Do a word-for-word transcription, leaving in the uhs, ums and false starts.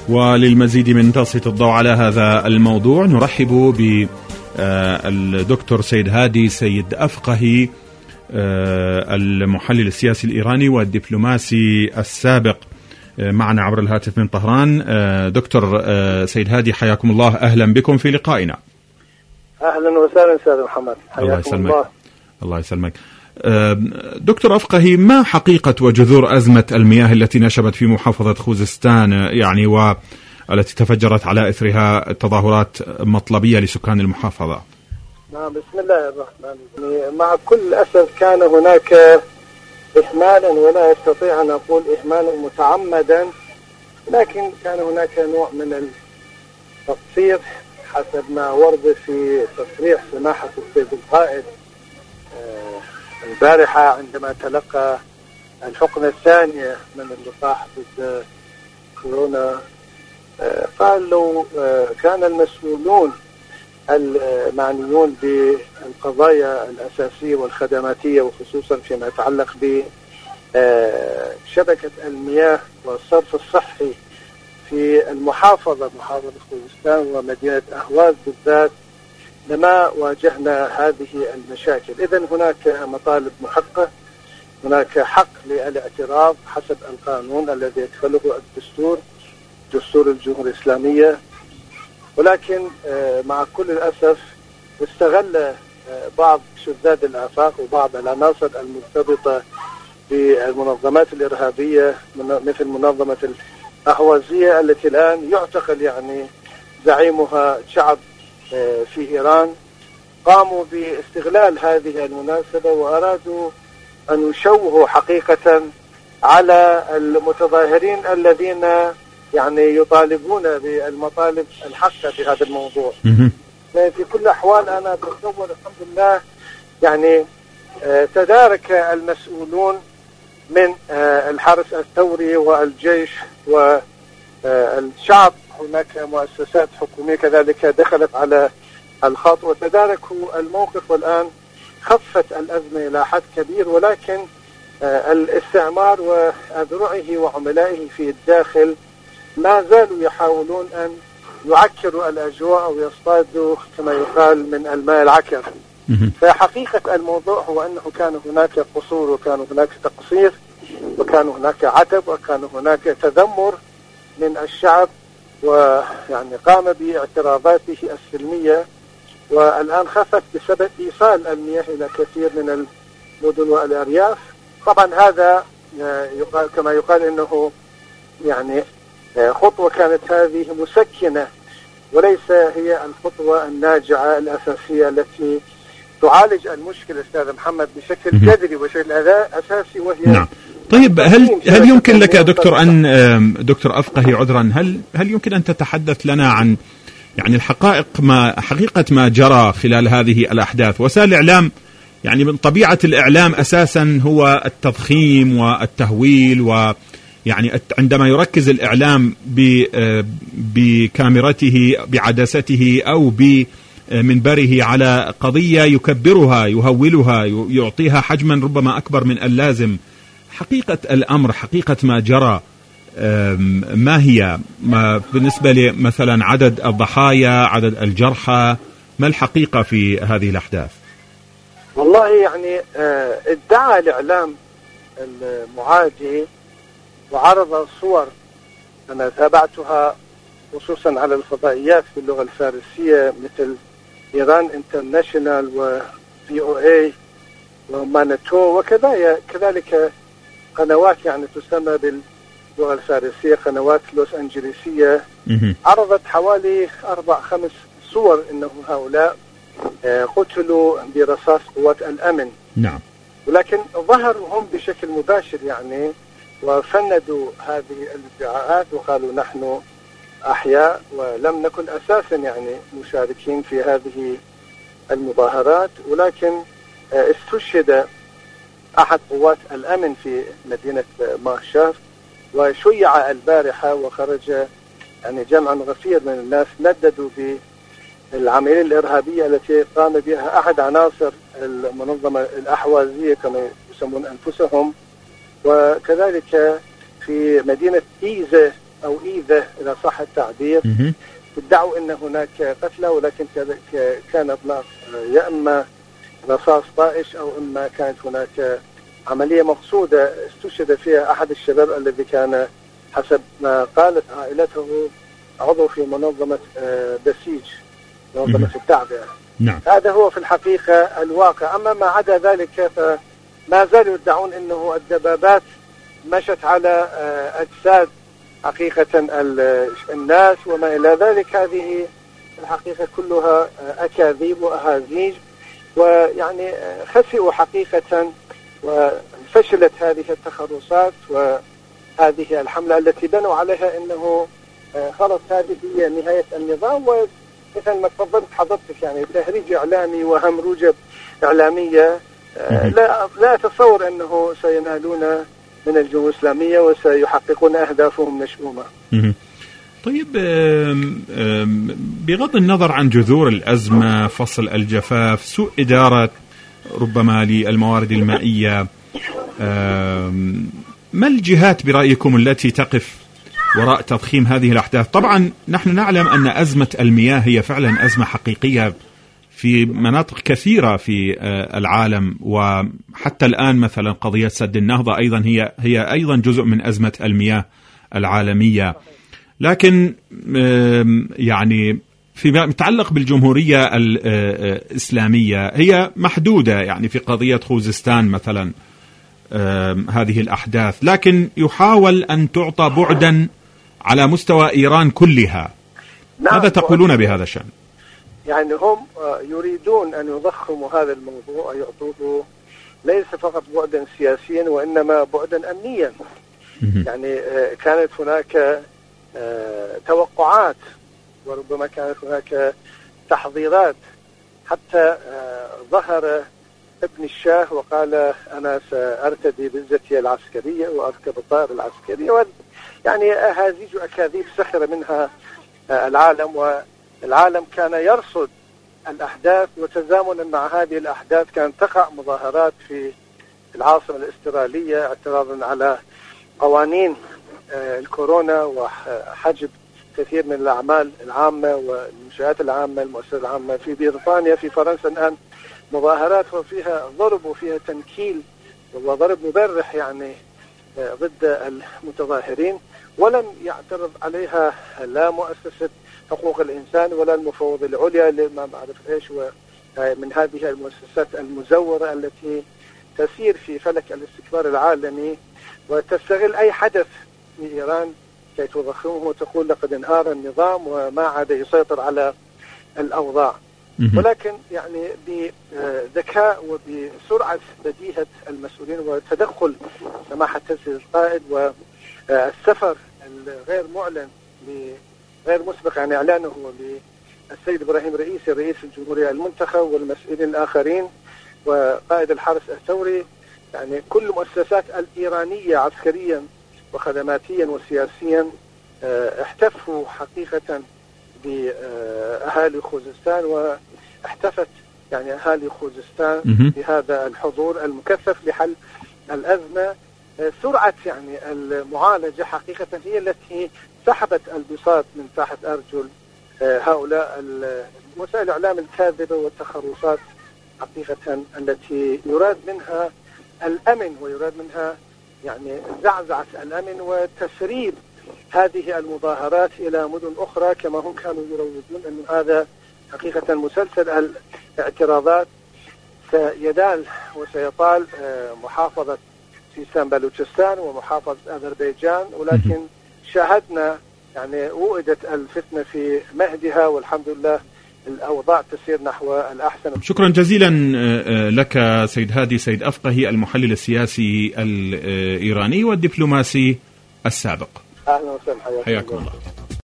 وللمزيد من تسليط الضوء على هذا الموضوع نرحب بالدكتور سيد هادي سيد أفقهي، المحلل السياسي الإيراني والدبلوماسي السابق، معنا عبر الهاتف من طهران. دكتور سيد هادي، حياكم الله، أهلا بكم في لقائنا. أهلا وسهلا أستاذ محمد، حياكم الله. الله يسلمك. دكتور أفقهي، ما حقيقة وجذور أزمة المياه التي نشبت في محافظة خوزستان يعني والتي تفجرت على إثرها تظاهرات مطلبية لسكان المحافظة؟ نعم، بسم الله الرحمن الرحيم. مع كل أسف كان هناك إهمالا، ولا أستطيع أن أقول إهمالا متعمدا، لكن كان هناك نوع من التقصير حسب ما ورد في تصريح سماحة السيد القائد البارحة عندما تلقى الحقنة الثانية من اللقاح ضد كورونا. قال لو كان المسؤولون المعنيون بالقضايا الأساسية والخدماتية، وخصوصا فيما يتعلق بشبكة المياه والصرف الصحي في المحافظة محافظة خوزستان ومدينة أهواز بالذات، لما واجهنا هذه المشاكل. إذن هناك مطالب محقة، هناك حق للاعتراض حسب القانون الذي يكفله الدستور، دستور الجمهورية الإسلامية، ولكن مع كل الأسف استغل بعض شذاذ الآفاق وبعض العناصر المرتبطة بالمنظمات الإرهابية مثل منظمة الأهوازية التي الآن يعتقل يعني زعيمها شعب في إيران، قاموا باستغلال هذه المناسبة وأرادوا أن يشوهوا حقيقة على المتظاهرين الذين يعني يطالبون بالمطالب الحقة في هذا الموضوع. في كل الأحوال أنا بتصور الحمد لله يعني تدارك المسؤولون من الحرس الثوري والجيش والشعب، هناك مؤسسات حكومية كذلك دخلت على الخط وتداركوا الموقف، والآن خفت الأزمة إلى حد كبير، ولكن الاستعمار وأذرعه وعملائه في الداخل ما زالوا يحاولون أن يعكروا الأجواء أو يصطادوا كما يقال من الماء العكر. فحقيقة الموضوع هو أنه كان هناك قصور، وكان هناك تقصير، وكان هناك عتب، وكان هناك تذمر من الشعب، ويعني قام باعتراضاته السلمية، والآن خفت بسبب إيصال المياه إلى كثير من المدن والأرياف. طبعا هذا يقال كما يقال أنه يعني خطوة كانت هذه مسكنة، وليس هي الخطوة الناجعة الأساسية التي تعالج المشكلة أستاذ محمد بشكل جذري وبشكل أساسي، وهي نعم. طيب هل هل يمكن لك دكتور أن دكتور أفقهي عذرا هل هل يمكن أن تتحدث لنا عن يعني الحقائق، ما حقيقة ما جرى خلال هذه الأحداث؟ وسائل الإعلام يعني من طبيعة الإعلام أساسا هو التضخيم والتهويل، ويعني عندما يركز الإعلام بكاميرته بعدسته أو بمنبره على قضية يكبرها يهولها يعطيها حجما ربما أكبر من اللازم. حقيقة الأمر، حقيقة ما جرى ما هي؟ ما بالنسبة لمثلا عدد الضحايا، عدد الجرحى، ما الحقيقة في هذه الأحداث؟ والله يعني ادعى الإعلام المعادي وعرض صور أنا تابعتها خصوصا على الفضائيات باللغة الفارسية مثل إيران انترناشونال وفي او اي ومانتو، وكذلك قنوات يعني تسمى باللغة الفارسية قنوات لوس أنجليسية، عرضت حوالي أربع خمس صور إنه هؤلاء قتلوا برصاص قوات الأمن. نعم. ولكن ظهروا هم بشكل مباشر يعني وفندوا هذه الادعاءات وقالوا نحن أحياء ولم نكن أساسا يعني مشاركين في هذه المظاهرات، ولكن استشهد أحد قوات الأمن في مدينة ماشاف وشيع البارحة، وخرج يعني جمع غفير من الناس نددوا بالعملية الإرهابية التي قام بها أحد عناصر المنظمة الأحوازية كما يسمون أنفسهم. وكذلك في مدينة إيزة أو إيذة إذا صح التعبير، ادعوا أن هناك قتلى، ولكن كان إطلاق يا إما رصاص طائش أو إما كانت هناك عملية مقصودة استشهد فيها أحد الشباب الذي كان حسب ما قالت عائلته عضو في منظمة بسيج، منظمة التعبئة. نعم. هذا هو في الحقيقة الواقع. أما ما عدا ذلك فما زالوا يدعون أنه الدبابات مشت على أجساد حقيقة الناس وما إلى ذلك. هذه الحقيقة كلها أكاذيب وأهازيج، ويعني خسئوا حقيقة وفشلت هذه التخرصات وهذه الحملة التي بنوا عليها أنه خلص هذه هي نهاية النظام. ومثل ما تفضلت حضرتك يعني تهريج إعلامي وهمروجة إعلامية، لا لا أتصور أنه سينالون من الجمهورية الإسلامية وسيحققون أهدافهم مشؤومة. طيب، بغض النظر عن جذور الأزمة، فصل الجفاف، سوء إدارة ربما للموارد المائية، ما الجهات برأيكم التي تقف وراء تضخيم هذه الأحداث؟ طبعا نحن نعلم أن أزمة المياه هي فعلا أزمة حقيقية في مناطق كثيرة في العالم، وحتى الآن مثلا قضية سد النهضة أيضا هي هي أيضا جزء من أزمة المياه العالمية. لكن يعني فيما يتعلق بالجمهورية الإسلامية هي محدودة، يعني في قضية خوزستان مثلا هذه الأحداث، لكن يحاول أن تعطى بعدا على مستوى إيران كلها. ماذا تقولون بهذا الشأن؟ يعني هم يريدون أن يضخموا هذا الموضوع، يعطوه ليس فقط بعدا سياسيا وإنما بعدا أمنيا. يعني كانت هناك توقعات وربما كانت هناك تحضيرات، حتى ظهر ابن الشاه وقال أنا سأرتدي بعزتي العسكرية وأركب الطائرة العسكرية، يعني أهازيج أكاذيب سخر منها العالم، والعالم كان يرصد الأحداث. وتزامنا مع هذه الأحداث كانت تقع مظاهرات في العاصمة الاسترالية اعتراضا على قوانين الكورونا وحجب كثير من الأعمال العامة والمنشآت العامة، المؤسسات العامة في بريطانيا، في فرنسا الآن مظاهرات وفيها ضرب وفيها تنكيل وضرب مبرح يعني ضد المتظاهرين، ولم يعترض عليها لا مؤسسة حقوق الإنسان ولا المفوضية العليا لما معرف إيش، ومن هذه المؤسسات المزورة التي تسير في فلك الاستكبار العالمي وتستغل أي حدث في إيران كي تضخمه وتقول لقد انهار النظام وما عاد يسيطر على الأوضاع. ولكن يعني بذكاء وبسرعة بديهة المسؤولين وتدخل سماحة تنفيذ القائد والسفر الغير معلن غير مسبق عن إعلانه للسيد إبراهيم رئيسي رئيس الجمهورية المنتخب والمسؤولين الآخرين وقائد الحرس الثوري، يعني كل المؤسسات الإيرانية عسكريا وخدماتيا وسياسيا احتفوا حقيقة بأهالي خوزستان، واحتفت يعني أهالي خوزستان بهذا الحضور المكثف لحل الأزمة. سرعة يعني المعالجة حقيقة هي التي سحبت البساط من تحت أرجل هؤلاء وسائل الإعلام الكاذبة والتخرصات حقيقة التي يراد منها الأمن ويراد منها يعني زعزعة الأمن وتسريب هذه المظاهرات إلى مدن أخرى، كما هم كانوا يروجون أن هذا حقيقة مسلسل الاعتراضات سيدال وسيطال محافظة سيستان بلوچستان ومحافظة أذربيجان، ولكن شاهدنا يعني وئدت الفتنة في مهدها والحمد لله الأوضاع تسير نحو الأحسن. شكرا جزيلا لك سيد هادي سيد أفقهي، المحلل السياسي الإيراني والدبلوماسي السابق. أهلا وسهلا، حياكم الله.